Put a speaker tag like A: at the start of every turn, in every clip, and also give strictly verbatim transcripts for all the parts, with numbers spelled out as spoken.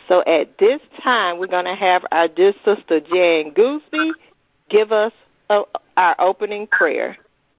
A: So at this time, we're going to have our dear sister Jan Gooseby give us a, our opening prayer.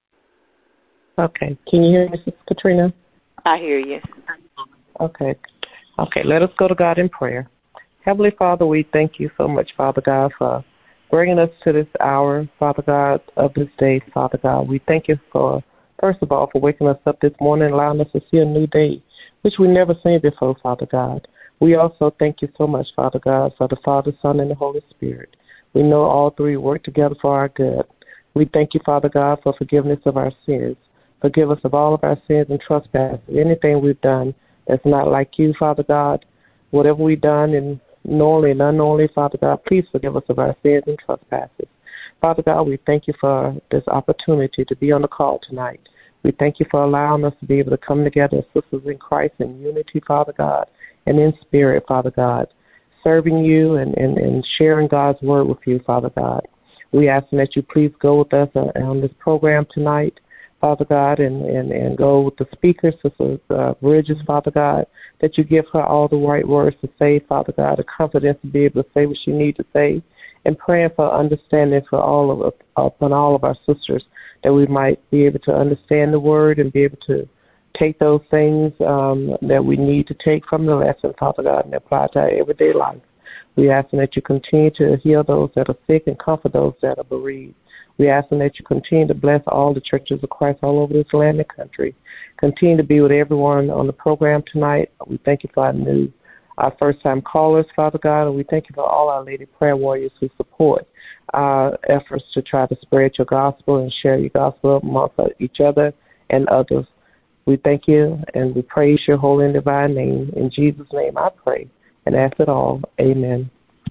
B: Okay. Can you hear me, Sister Katrina?
A: I hear you.
B: Okay. Okay, let us go to God in prayer. Heavenly Father, we thank you so much, Father God, for bringing us to this hour, Father God, of this day, Father God. We thank you for, first of all, for waking us up this morning and allowing us to see a new day, which we never seen before, Father God. We also thank you so much, Father God, for the Father, Son, and the Holy Spirit. We know all three work together for our good. We thank you, Father God, for forgiveness of our sins. Forgive us of all of our sins and trespasses, anything we've done that's not like you, Father God. Whatever we've done, and knowingly and unknowingly, Father God, please forgive us of our sins and trespasses. Father God, we thank you for this opportunity to be on the call tonight. We thank you for allowing us to be able to come together as sisters in Christ in unity, Father God, and in spirit, Father God, serving you and, and, and sharing God's word with you, Father God. We ask that you please go with us uh, on this program tonight, Father God, and, and, and go with the speaker, Sister uh, Bridges, Father God, that you give her all the right words to say, Father God, the confidence to be able to say what she needs to say, and praying for understanding for all of us, upon all of our sisters, that we might be able to understand the word and be able to take those things um, that we need to take from the lesson, Father God, and apply to our everyday life. We ask that you continue to heal those that are sick and comfort those that are bereaved. We ask that you continue to bless all the churches of Christ all over this land and country. Continue to be with everyone on the program tonight. We thank you for our new, our first-time callers, Father God, and we thank you for all our lady prayer warriors who support our efforts to try to spread your gospel and share your gospel amongst each other and others. We thank you and we praise your holy and divine name. In Jesus' name I pray and ask it all. Amen.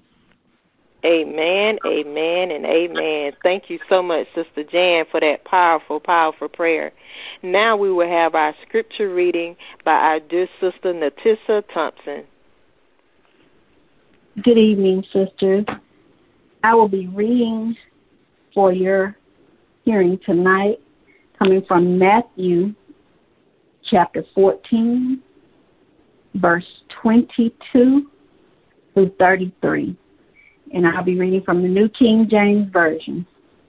A: Amen, amen, and amen. Thank you so much, Sister Jan, for that powerful, powerful prayer. Now we will have our scripture reading by our dear Sister Natissa Thompson.
C: Good evening, sisters. I will be reading for your hearing tonight, coming from Matthew chapter fourteen, verse twenty-two through thirty-three. And I'll be reading from the New King James Version.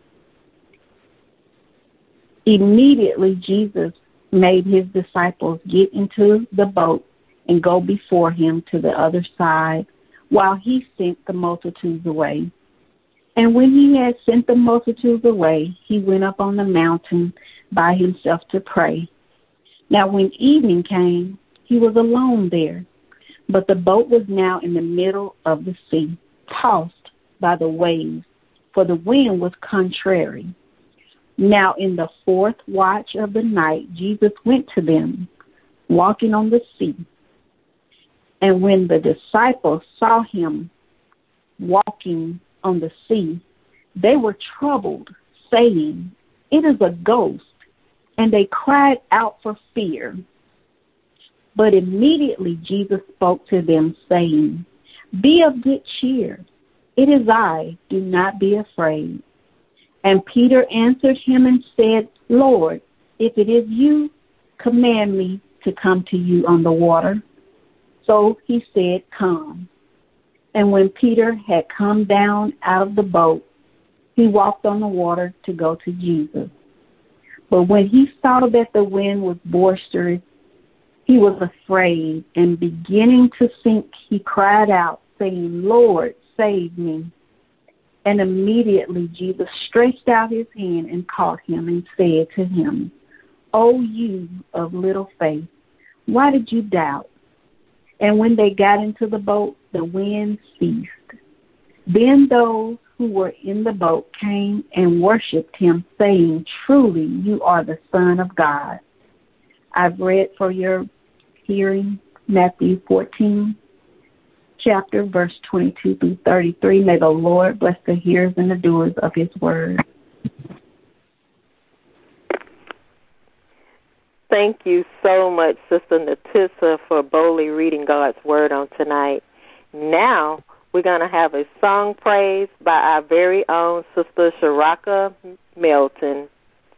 C: Immediately Jesus made his disciples get into the boat and go before him to the other side, while he sent the multitudes away. And when he had sent the multitudes away, he went up on the mountain by himself to pray. Now when evening came, he was alone there, but the boat was now in the middle of the sea, tossed by the waves, for the wind was contrary. Now in the fourth watch of the night, Jesus went to them, walking on the sea. And when the disciples saw him walking on the sea, they were troubled, saying, "It is a ghost," and they cried out for fear. But immediately Jesus spoke to them, saying, "Be of good cheer. It is I. Do not be afraid." And Peter answered him and said, "Lord, if it is you, command me to come to you on the water." So he said, "Come." And when Peter had come down out of the boat, he walked on the water to go to Jesus. But when he saw that the wind was boisterous, he was afraid, and beginning to sink, he cried out, saying, "Lord, save me." And immediately Jesus stretched out his hand and caught him and said to him, "O you of little faith, why did you doubt?" And when they got into the boat, the wind ceased. Then those who were in the boat came and worshipped him, saying, "Truly you are the Son of God." I've read for your hearing Matthew fourteen, chapter, verse twenty-two through thirty-three. May the Lord bless the hearers and the doers of his word.
A: Thank you so much, Sister Natissa, for boldly reading God's word on tonight. Now we're going to have a song praise by our very own Sister Sharaka Melton.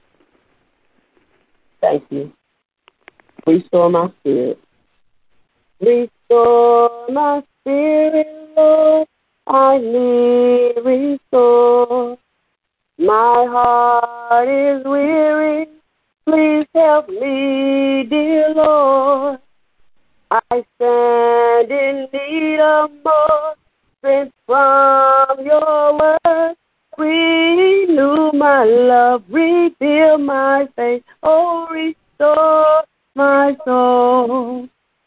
B: Thank you. Restore my spirit. Restore my
D: spirit, Lord, I need restore. My heart is weary, please help me, dear Lord. I stand in need of more strength from your word. Renew my love, rebuild my faith, oh, restore my soul.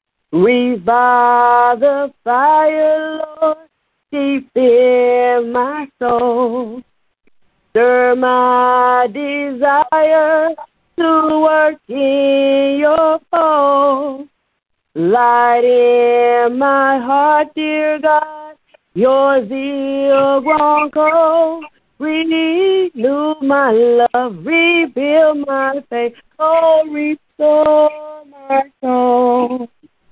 D: Revive the fire, Lord, deep in my soul. Stir my desire to work in your fold. Light in my heart, dear God, your zeal grown cold. Renew my love, rebuild my faith, oh, restore my soul.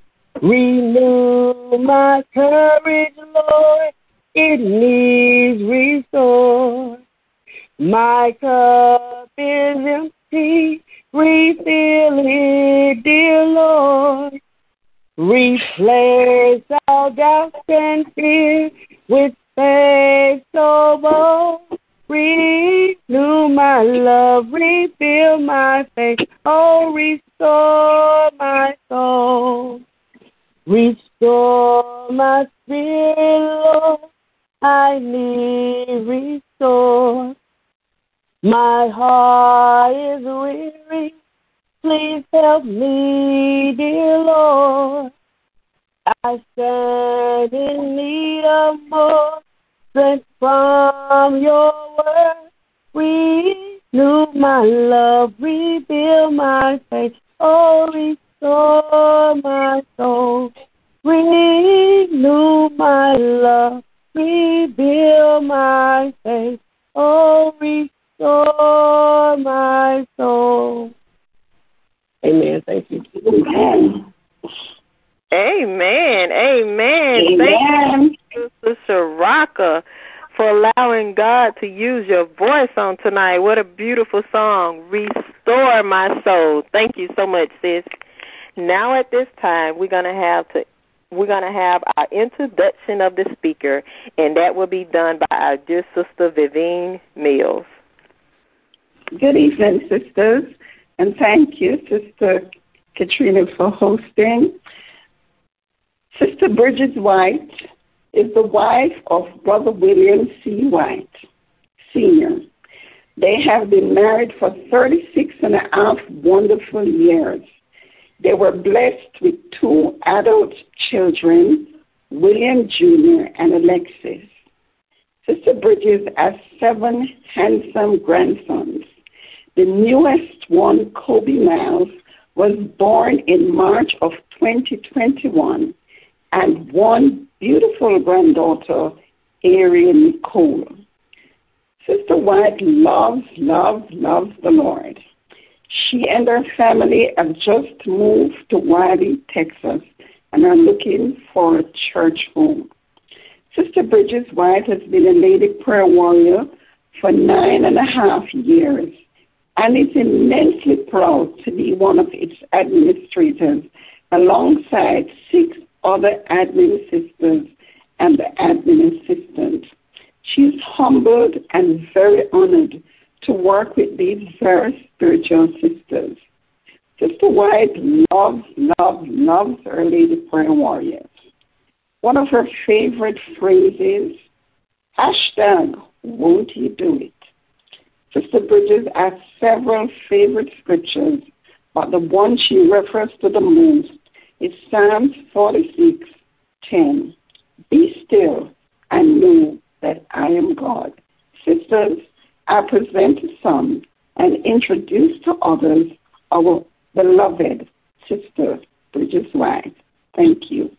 D: Renew my courage, Lord, it needs restore. My cup is empty, refill it, dear Lord. Replace all doubts and fear with faith so bold. Renew my love, rebuild my faith, oh, restore my soul. Restore my spirit, Lord, I need restore. My heart is weary, please help me, dear Lord. I stand in need of more strength from your word. Renew my love, rebuild my faith, oh, restore my soul. Renew my love, rebuild my faith, oh, restore my soul. Amen. Thank you.
A: Amen. Amen. Amen.
C: Amen.
A: Thank you, Sister Sharaka, for allowing God to use your voice on tonight. What a beautiful song. Restore my soul. Thank you so much, sis. Now at this time we're gonna have to we're gonna have our introduction of the speaker, and that will be done by our dear sister Vivienne Mills.
C: Good evening, sisters, and thank you, Sister Katrina, for hosting. Sister Bridget White is the wife of Brother William C. White, Senior They have been married for thirty-six and a half wonderful years. They were blessed with two adult children, William Junior and Alexis. Sister Bridget has seven handsome grandsons. The newest one, Kobe Miles, was born in March of twenty twenty-one, and one beautiful granddaughter, Arian Nicole. Sister White loves, loves, loves the Lord. She and her family have just moved to Wiley, Texas, and are looking for a church home. Sister Bridget White has been a lady prayer warrior for nine and a half years and is immensely proud to be one of its administrators alongside six other admin sisters and the admin assistant. She is humbled and very honored to work with these very spiritual sisters. Sister White loves, loves, loves her lady prayer warriors. One of her favorite phrases, hashtag, won't you do it? Sister Bridget has several favorite scriptures, but the one she refers to the most is Psalms forty-six ten. Be still and know that I am God. Sisters, I present to some and introduce to others our beloved Sister Bridget White. Thank you.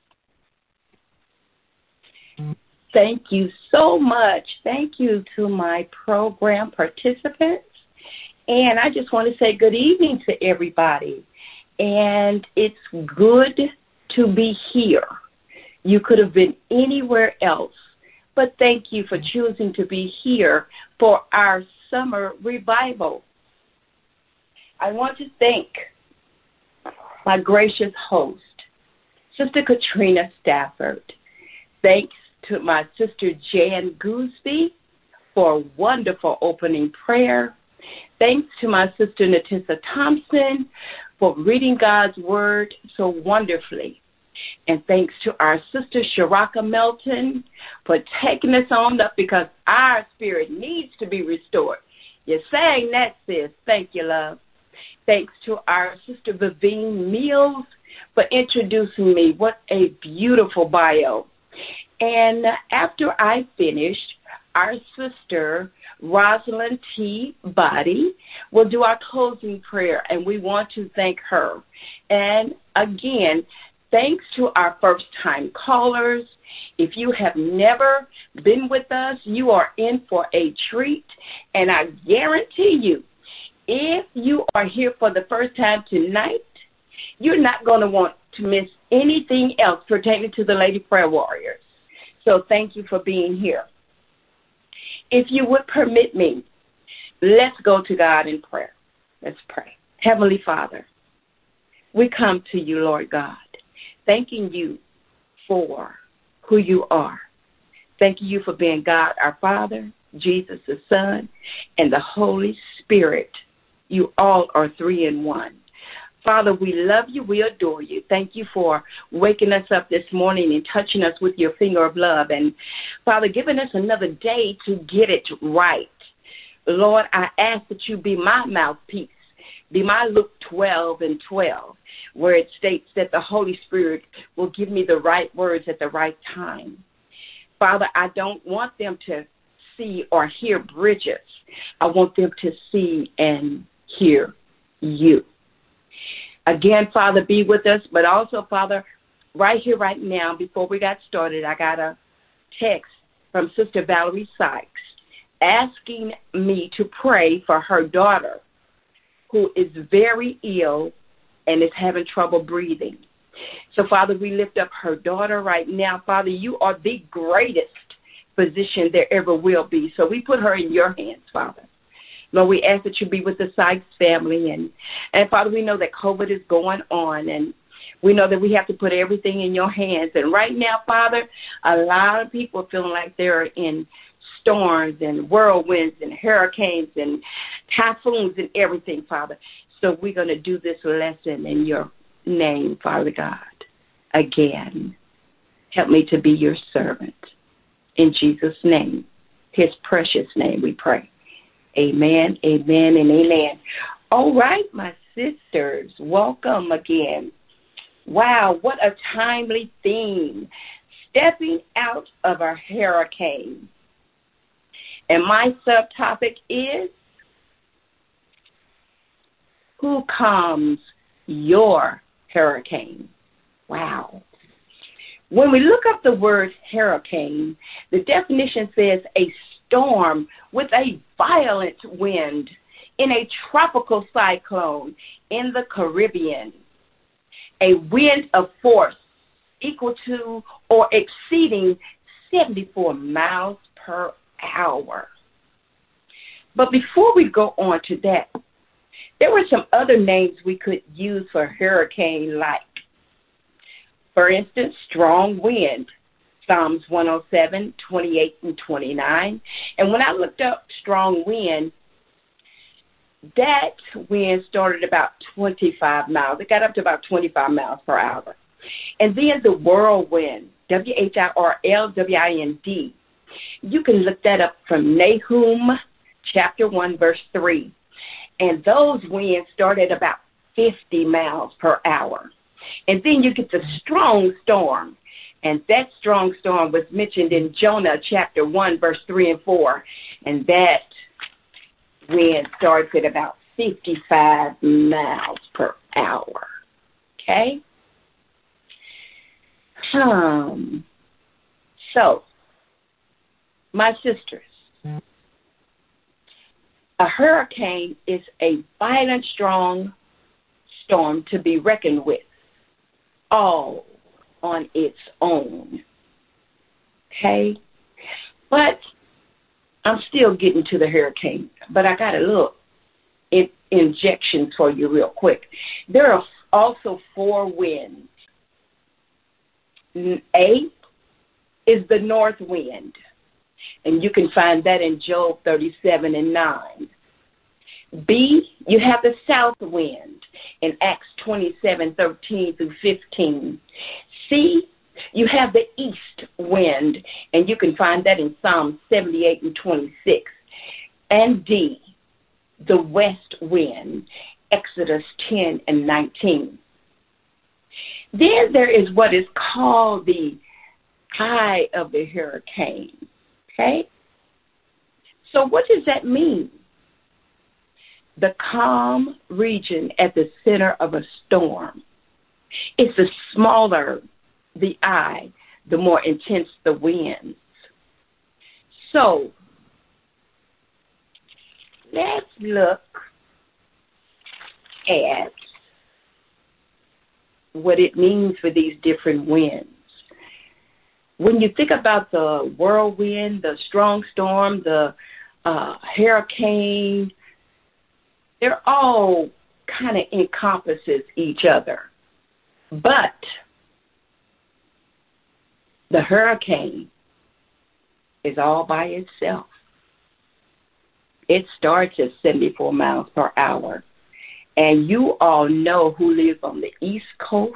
E: Thank you so much. Thank you to my program participants. And I just want to say good evening to everybody. And it's good to be here. You could have been anywhere else, but thank you for choosing to be here for our summer revival. I want to thank my gracious host, Sister Katrina Stafford. Thanks to my sister Jan Gooseby for a wonderful opening prayer. Thanks to my sister Natissa Thompson for reading God's word so wonderfully. And thanks to our sister Sharaka Melton for taking us on up because our spirit needs to be restored. You're saying that, sis. Thank you, love. Thanks to our sister Vivine Mills for introducing me. What a beautiful bio. And after I finished, our sister Rosalind T. Body will do our closing prayer, and we want to thank her. And again, thanks to our first-time callers. If you have never been with us, you are in for a treat, and I guarantee you, if you are here for the first time tonight, you're not going to want to miss anything else pertaining to the Lady Prayer Warriors. So thank you for being here. If you would permit me, let's go to God in prayer. Let's pray. Heavenly Father, we come to you, Lord God, thanking you for who you are. Thanking you for being God, our Father, Jesus, the Son, and the Holy Spirit. You all are three in one. Father, we love you. We adore you. Thank you for waking us up this morning and touching us with your finger of love. And, Father, giving us another day to get it right. Lord, I ask that you be my mouthpiece. Be my Luke twelve and twelve, where it states that the Holy Spirit will give me the right words at the right time. Father, I don't want them to see or hear Bridget. I want them to see and hear you. Again, Father, be with us, but also, Father, right here, right now, before we got started, I got a text from Sister Valerie Sykes asking me to pray for her daughter, who is very ill and is having trouble breathing. So, Father, we lift up her daughter right now. Father, you are the greatest physician there ever will be. So we put her in your hands, Father. Lord, we ask that you be with the Sykes family. And, and Father, we know that COVID is going on, and we know that we have to put everything in your hands. And right now, Father, a lot of people are feeling like they're in storms and whirlwinds and hurricanes and typhoons and everything, Father. So we're going to do this lesson in your name, Father God. Again, help me to be your servant. In Jesus' name, his precious name, we pray. Amen, amen, and amen. All right, my sisters, welcome again. Wow, what a timely theme. Stepping out of a hurricane. And my subtopic is, who calms your hurricane? Wow. When we look up the word hurricane, the definition says a storm with a violent wind in a tropical cyclone in the Caribbean. A wind of force equal to or exceeding seventy-four miles per hour. But before we go on to that, there were some other names we could use for hurricane like. For instance, strong wind, Psalms one oh seven, twenty-eight and twenty-nine. And when I looked up strong wind, that wind started about twenty-five miles. It got up to about twenty-five miles per hour. And then the whirlwind, W H I R L W I N D. You can look that up from Nahum chapter one, verse three. And those winds started about fifty miles per hour. And then you get the strong storm. And that strong storm was mentioned in Jonah chapter one, verse three and four. And that wind starts at about fifty-five miles per hour. Okay? Um, so, my sisters, a hurricane is a violent, strong storm to be reckoned with, all on its own. Okay? But I'm still getting to the hurricane, but I got a little in- injection for you real quick. There are also four winds. A is the north wind, and you can find that in Job thirty-seven and nine. B, you have the south wind in Acts twenty-seven, thirteen through fifteen. C, you have the east wind, and you can find that in Psalm seventy-eight and twenty-six. And D, the west wind, Exodus ten and nineteen. Then there is what is called the eye of the hurricane. Okay? So what does that mean? The calm region at the center of a storm. It's the smaller the eye, the more intense the winds. So let's look at what it means for these different winds. When you think about the whirlwind, the strong storm, the uh, hurricane, they're all kind of encompasses each other. But the hurricane is all by itself. It starts at seventy-four miles per hour. And you all know who live on the East Coast,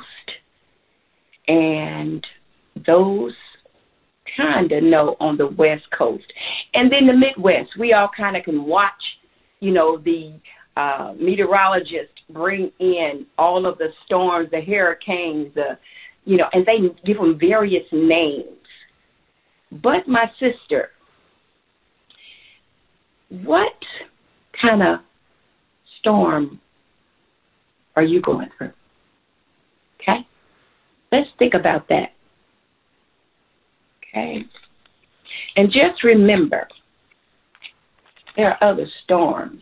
E: and those kind of know on the West Coast. And then the Midwest, we all kind of can watch, you know, the uh, meteorologists bring in all of the storms, the hurricanes, the, you know, and they give them various names. But my sister, what kind of storm are you going through? Okay? Let's think about that. Okay? And just remember, there are other storms.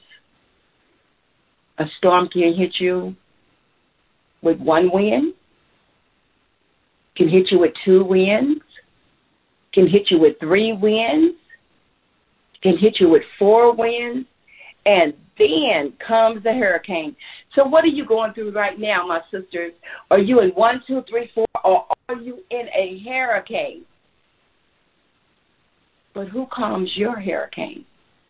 E: A storm can hit you with one wind, can hit you with two winds, can hit you with three winds, can hit you with four winds, and then comes the hurricane. So what are you going through right now, my sisters? Are you in one, two, three, four, or are you in a hurricane? But who calms your hurricane?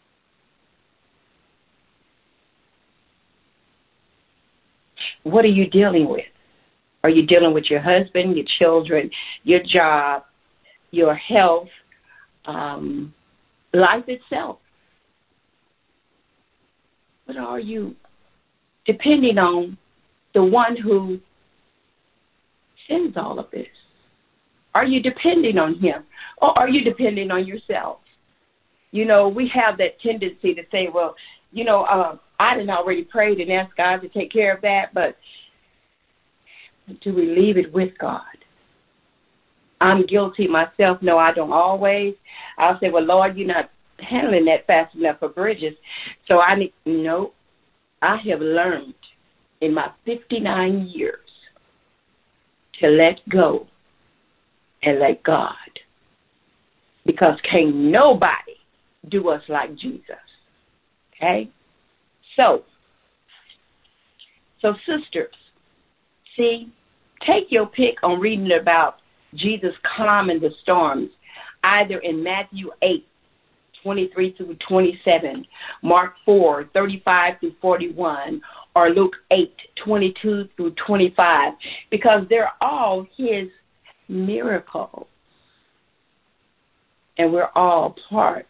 E: What are you dealing with? Are you dealing with your husband, your children, your job, your health, um, life itself? But are you depending on the one who sends all of this? Are you depending on him, or are you depending on yourself? You know, we have that tendency to say, well, you know, uh, I didn't already prayed and asked God to take care of that, but do we leave it with God? I'm guilty myself. No, I don't always. I'll say, well, Lord, you're not handling that fast enough for Bridges. So I need, no, I have learned in my fifty-nine years to let go and let God. Because can't nobody do us like Jesus. Okay? So, so sisters, see, take your pick on reading about Jesus calming the storms, either in Matthew eight, twenty-three through twenty-seven, Mark four, thirty-five through forty-one, or Luke eight, twenty-two through twenty-five, because they're all his miracles. And we're all part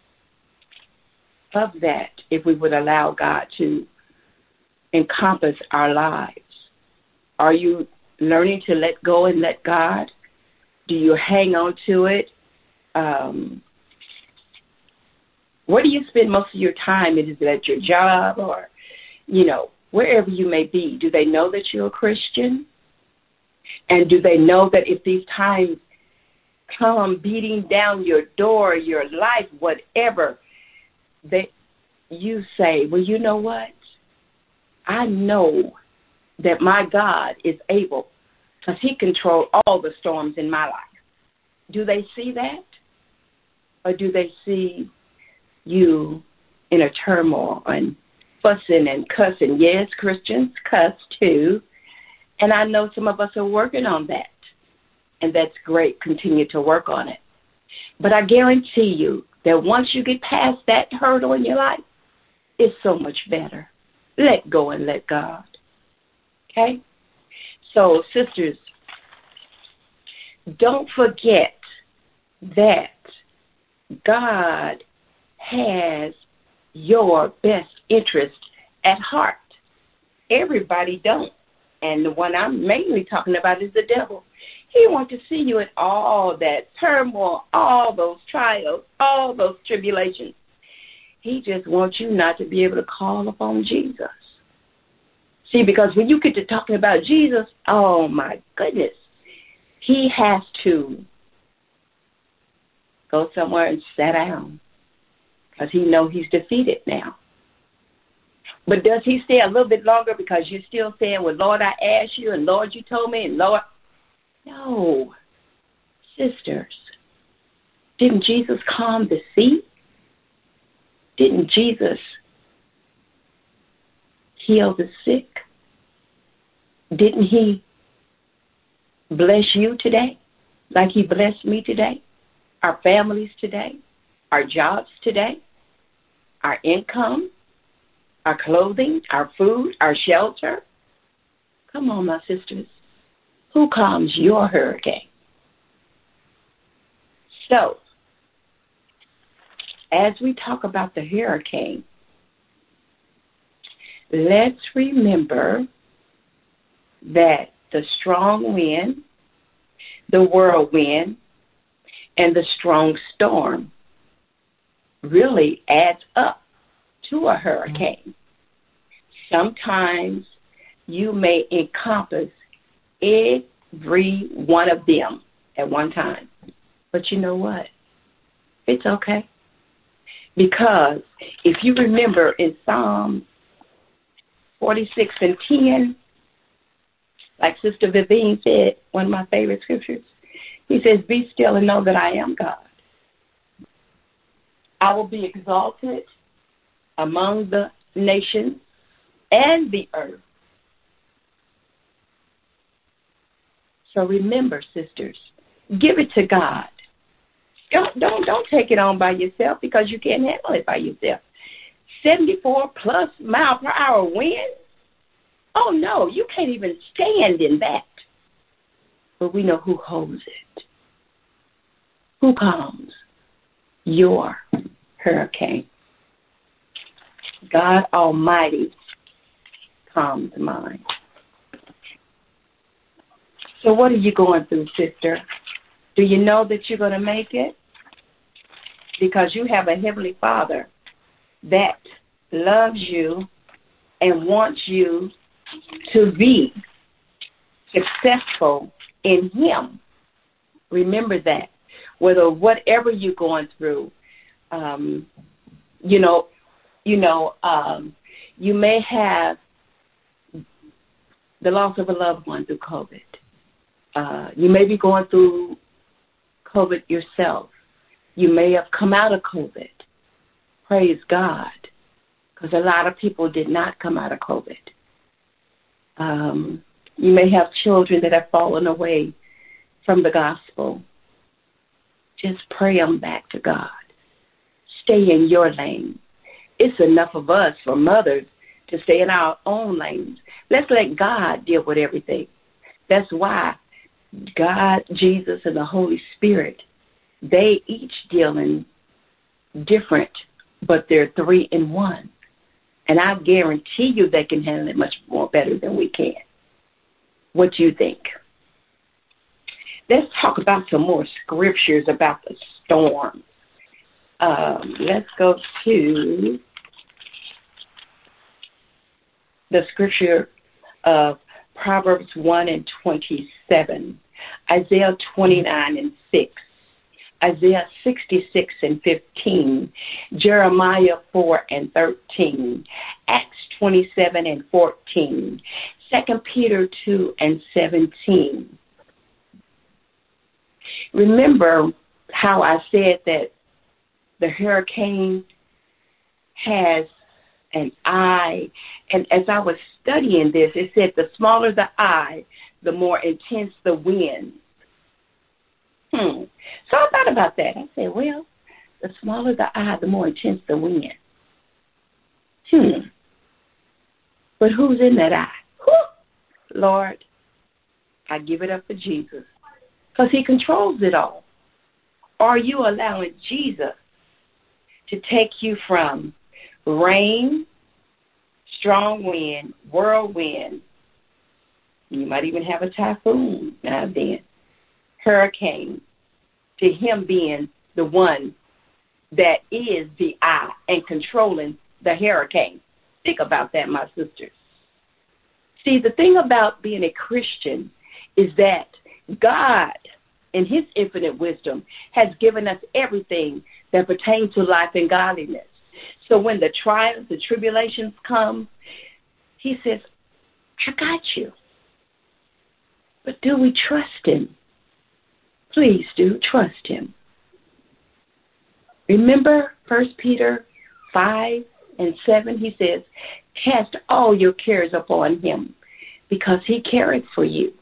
E: of that if we would allow God to encompass our lives. Are you learning to let go and let God? Do you hang on to it? Um, where do you spend most of your time? Is it at your job or, you know, wherever you may be? Do they know that you're a Christian? And do they know that if these times come beating down your door, your life, whatever, that you say, well, you know what? I know that my God is able, because he controls all the storms in my life. Do they see that? Or do they see you in a turmoil and fussing and cussing? Yes, Christians cuss too. And I know some of us are working on that. and that's great. Continue to work on it. But I guarantee you that once you get past that hurdle in your life, it's so much better. Let go and let God. Okay? So, sisters, don't forget that God has your best interest at heart. Everybody don't. And the one I'm mainly talking about is the devil. He wants to see you in all that turmoil, all those trials, all those tribulations. He just wants you not to be able to call upon Jesus. See, because when you get to talking about Jesus, oh, my goodness, he has to go somewhere and sit down because he knows he's defeated now. But does he stay a little bit longer because you're still saying, well, Lord, I asked you, and Lord, you told me, and Lord. No. Sisters, didn't Jesus calm the sea? Didn't Jesus heal the sick? Didn't he bless you today like he blessed me today, our families today, our jobs today, our income, our clothing, our food, our shelter? Come on, my sisters. Who calms your hurricane? So, as we talk about the hurricane, let's remember that the strong wind, the whirlwind, and the strong storm really adds up to a hurricane. Sometimes you may encompass every one of them at one time. But you know what? It's okay. Because if you remember in Psalm forty-six and ten, like Sister Vivian said, one of my favorite scriptures, he says, be still and know that I am God. I will be exalted among the nations and the earth. So remember, sisters, give it to God. Don't, don't, don't take it on by yourself because you can't handle it by yourself. seventy-four plus mile per hour wind? Oh, no, you can't even stand in that. But we know who holds it. Who calms your hurricane? God Almighty calms mine. So what are you going through, sister? Do you know that you're going to make it? Because you have a Heavenly Father that loves you and wants you to be successful in Him. Remember that. Whether whatever you're going through, um, you know, you know, um, you may have the loss of a loved one through COVID. Uh, you may be going through COVID yourself. You may have come out of COVID. Praise God. Because a lot of people did not come out of COVID. Um, you may have children that have fallen away from the gospel. Just pray them back to God. Stay in your lane. It's enough of us, for mothers, to stay in our own lanes. Let's let God deal with everything. That's why God, Jesus, and the Holy Spirit, they each deal in different, but they're three in one. And I guarantee you they can handle it much more better than we can. What do you think? Let's talk about some more scriptures about the storm. Um, let's go to the scripture of Proverbs one and twenty-seven, Isaiah twenty-nine and six, Isaiah sixty-six and fifteen, Jeremiah four and thirteen, Acts twenty-seven and fourteen, Second Peter two and seventeen. Remember how I said that the hurricane has an eye, and as I was studying this, it said the smaller the eye, the more intense the wind. Hmm. So I thought about that. I said, well, the smaller the eye, the more intense the wind. Hmm. But who's in that eye? Whew. Lord, I give it up for Jesus because he controls it all. Are you allowing Jesus to take you from rain, strong wind, whirlwind, you might even have a typhoon now and then, hurricane, to him being the one that is the eye and controlling the hurricane? Think about that, my sisters. See, the thing about being a Christian is that God, in his infinite wisdom, has given us everything that pertains to life and godliness. So when the trials, the tribulations come, he says, I got you. But do we trust him? Please do trust him. Remember First Peter five and seven, he says, cast all your cares upon him because he careth for you.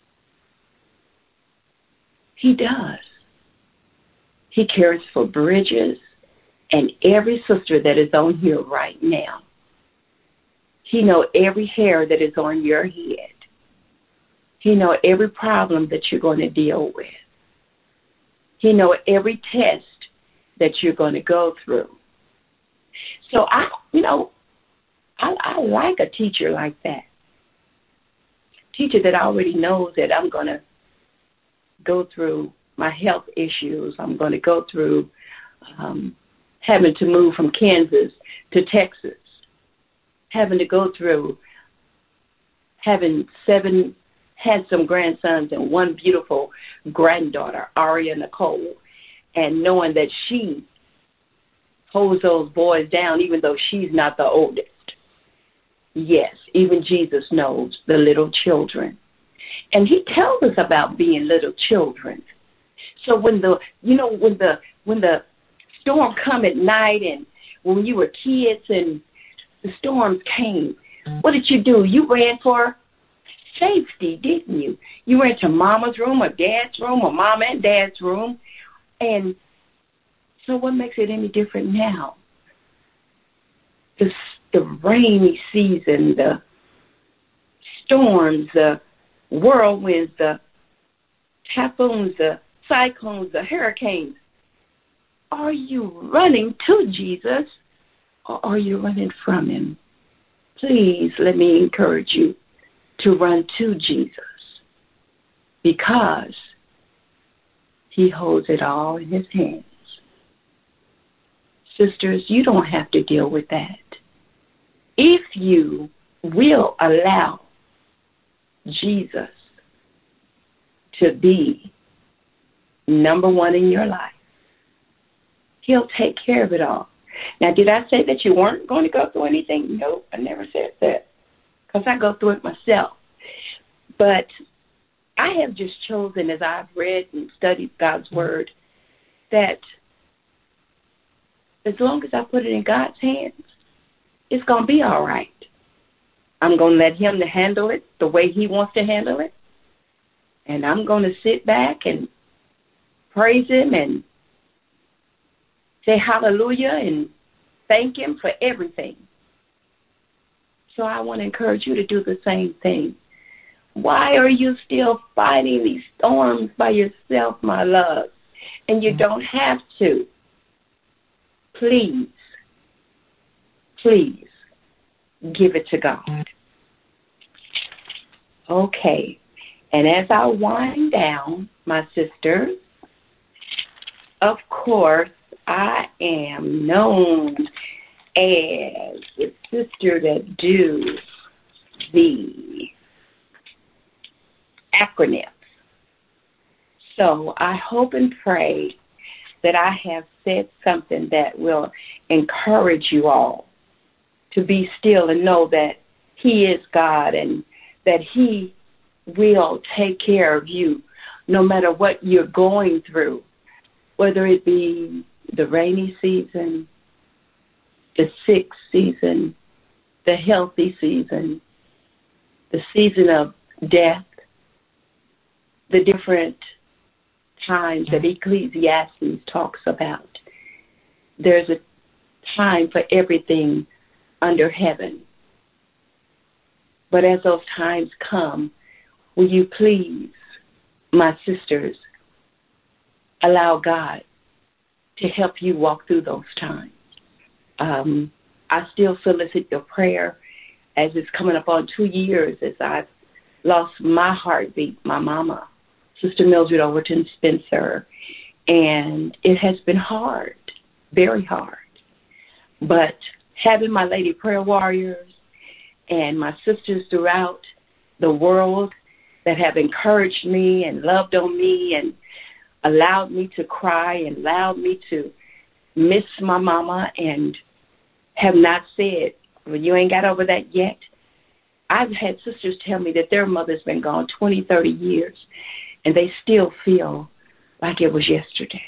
E: He does. He cares for Bridges and every sister that is on here right now. He knows every hair that is on your head. He knows every problem that you're going to deal with. He knows every test that you're going to go through. So, I, you know, I, I like a teacher like that. Teacher that already knows that I'm going to go through my health issues. I'm going to go through um, having to move from Kansas to Texas, having to go through having seven handsome grandsons and one beautiful granddaughter, Aria Nicole, and knowing that she holds those boys down even though she's not the oldest. Yes, even Jesus knows the little children. And he tells us about being little children. So when the, you know, when the when the storm come at night and when you were kids and the storms came, what did you do? You ran for safety, didn't you? You went to mama's room or dad's room or mom and dad's room. And so what makes it any different now? The, the rainy season, the storms, the whirlwinds, the typhoons, the cyclones, the hurricanes. Are you running to Jesus or are you running from him? Please let me encourage you to run to Jesus because he holds it all in his hands. Sisters, you don't have to deal with that. If you will allow Jesus to be number one in your life, he'll take care of it all. Now, did I say that you weren't going to go through anything? No, I never said that because I go through it myself. But I have just chosen, as I've read and studied God's word, that as long as I put it in God's hands, it's going to be all right. I'm going to let him to handle it the way he wants to handle it. And I'm going to sit back and praise him and say hallelujah and thank him for everything. So I want to encourage you to do the same thing. Why are you still fighting these storms by yourself, my love? And you don't have to. Please, please give it to God. Okay. And as I wind down, my sisters, of course, I am known as the sister that do the acronyms. So I hope and pray that I have said something that will encourage you all to be still and know that he is God and that he will take care of you no matter what you're going through, whether it be the rainy season, the sick season, the healthy season, the season of death, the different times that Ecclesiastes talks about. There's a time for everything under heaven. But as those times come, will you please, my sisters, allow God to help you walk through those times? Um, I still solicit your prayer as it's coming up on two years as I've lost my heartbeat, my mama, Sister Mildred Overton Spencer, and it has been hard, very hard. But having my Lady Prayer Warriors and my sisters throughout the world that have encouraged me and loved on me and allowed me to cry and allowed me to miss my mama and have not said, well, you ain't got over that yet. I've had sisters tell me that their mother's been gone twenty, thirty years, and they still feel like it was yesterday.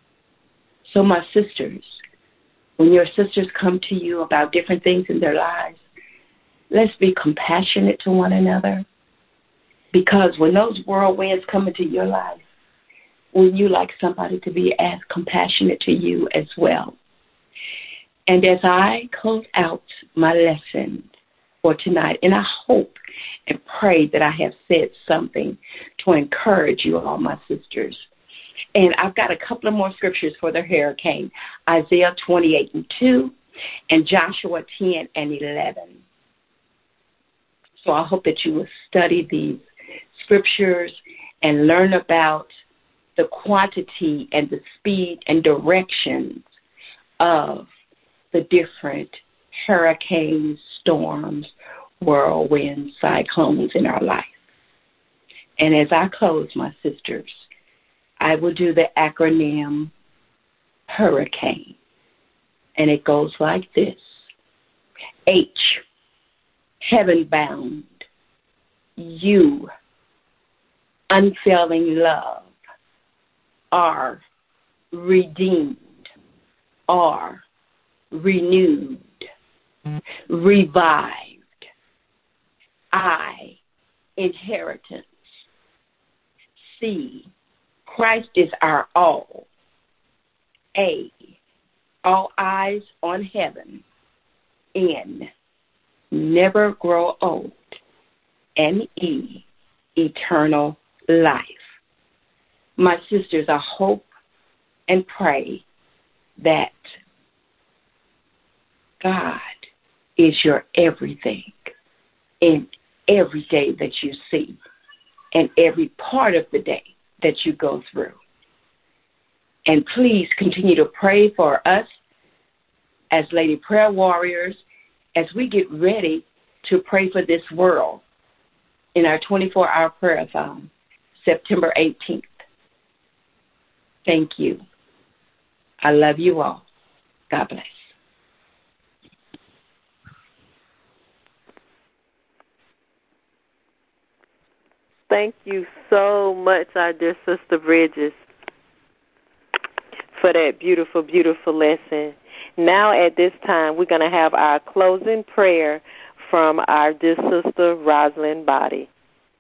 E: So my sisters, when your sisters come to you about different things in their lives, let's be compassionate to one another. Because when those whirlwinds come into your life, would you like somebody to be as compassionate to you as well? And as I close out my lesson for tonight, and I hope and pray that I have said something to encourage you all, my sisters. And I've got a couple of more scriptures for the hurricane, Isaiah twenty-eight and two and Joshua ten and eleven. So I hope that you will study these scriptures and learn about the quantity and the speed and directions of the different hurricanes, storms, whirlwinds, cyclones in our life. And as I close, my sisters, I will do the acronym HURRICANE. And it goes like this. H, heaven bound. U, unfailing love. R, redeemed. R, renewed. Revived. I, inheritance. C, Christ is our all. A, all eyes on heaven. N, never grow old. And E, eternal life. My sisters, I hope and pray that God is your everything in every day that you see and every part of the day that you go through. And please continue to pray for us as Lady Prayer Warriors as we get ready to pray for this world in our twenty-four hour prayer-a-thon, September eighteenth. Thank you. I love you all. God bless.
A: Thank you so much, our dear Sister Bridges, for that beautiful, beautiful lesson. Now at this time, we're going to have our closing prayer from our dear Sister Rosalind Body.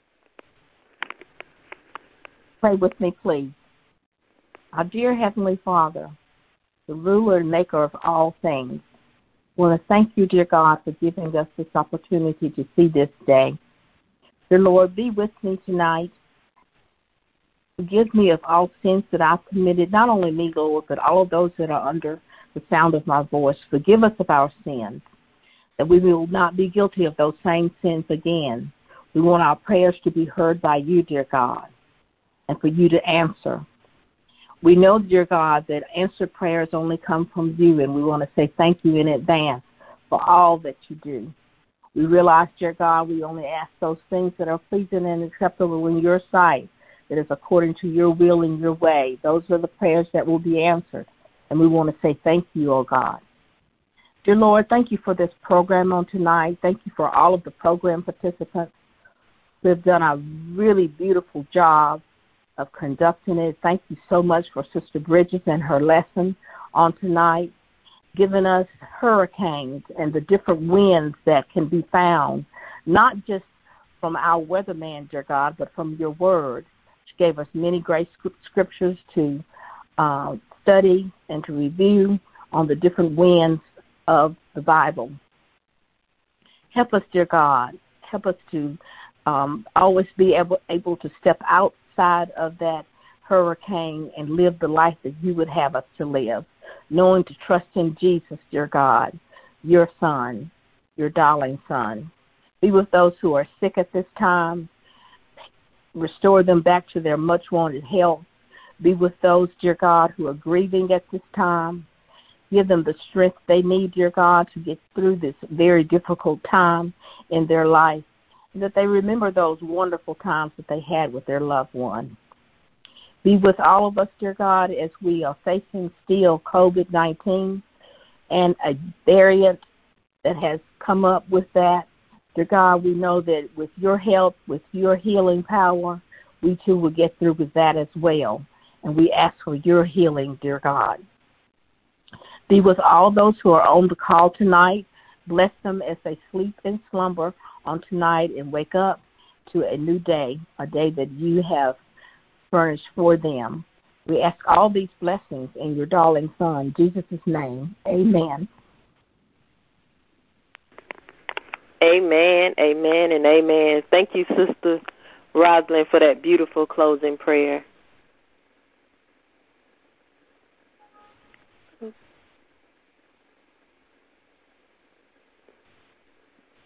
C: Pray with me, please. Our dear Heavenly Father, the ruler and maker of all things, I want to thank you, dear God, for giving us this opportunity to see this day. Dear Lord, be with me tonight. Forgive me of all sins that I've committed, not only me, Lord, but all of those that are under the sound of my voice. Forgive us of our sins, that we will not be guilty of those same sins again. We want our prayers to be heard by you, dear God, and for you to answer. We know, dear God, that answered prayers only come from you, and we want to say thank you in advance for all that you do. We realize, dear God, we only ask those things that are pleasing and acceptable in your sight, that is according to your will and your way. Those are the prayers that will be answered, and we want to say thank you, oh God. Dear Lord, thank you for this program on tonight. Thank you for all of the program participants who have done a really beautiful job of conducting it. Thank you so much for Sister Bridges and her lesson on tonight, giving us hurricanes and the different winds that can be found, not just from our weatherman, dear God, but from your word, gave us many great scriptures to uh, study and to review on the different winds of the Bible. Help us, dear God. Help us to um, always be able, able to step outside of that hurricane and live the life that you would have us to live, knowing to trust in Jesus, dear God, your Son, your darling Son. Be with those who are sick at this time. Restore them back to their much-wanted health. Be with those, dear God, who are grieving at this time. Give them the strength they need, dear God, to get through this very difficult time in their life, and that they remember those wonderful times that they had with their loved one. Be with all of us, dear God, as we are facing still covid nineteen and a variant that has come up with that. Dear God, we know that with your help, with your healing power, we too will get through with that as well. And we ask for your healing, dear God. Be with all those who are on the call tonight. Bless them as they sleep and slumber on tonight and wake up to a new day, a day that you have furnished for them. We ask all these blessings in your darling Son, Jesus' name. Amen.
A: Amen, amen, and amen. Thank you, Sister Rosalind, for that beautiful closing prayer.